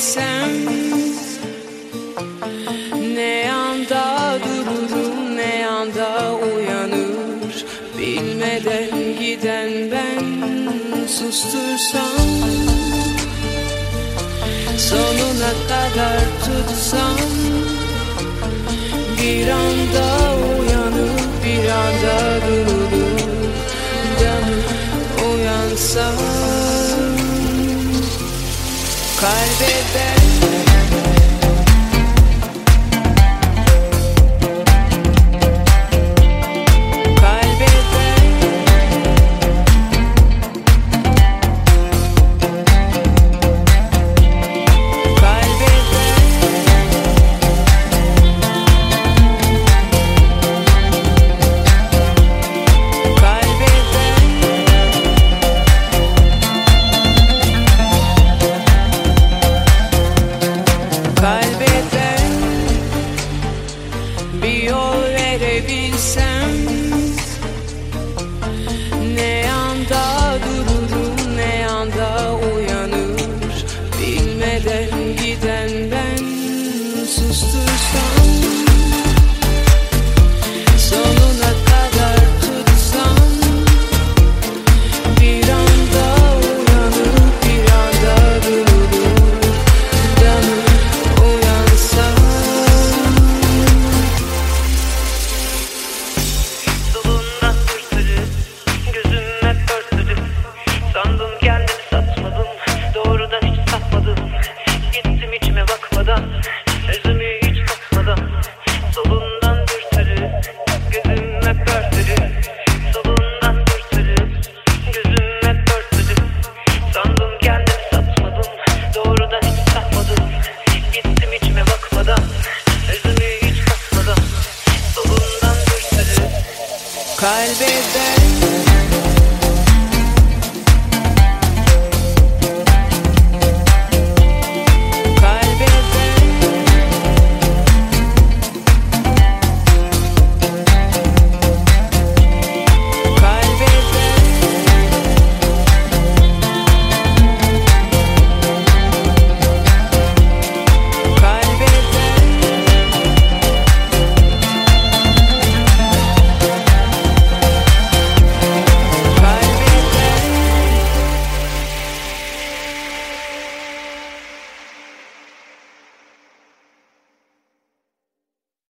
verebilsem, ne anda dururum, ne anda uyanır, bilmeden giden ben sustursam, sonuna kadar tutsam, bir anda uyanır, bir anda durur, dönüp uyansam, kaybeder. Bir yol verebilsem, ne anda dururum, ne anda uyanır, bilmeden giden ben sustursam, sonuna kadar tutsam, bir anda uyanır, bir anda durur, dönüp uyansam. Sandım kendimi satmadım, doğrudan hiç satmadım. Gittim içime bakmadan, özümü hiç katmadan. Solundan dürtülü, gözüm hep örtülü. Solundan dürtülü, gözüm hep örtülü. Sandım kendimi satmadım, doğrudan hiç satmadım. Gittim içime bakmadan, özümü hiç katmadan. Solundan dürtülü, Kaybeder.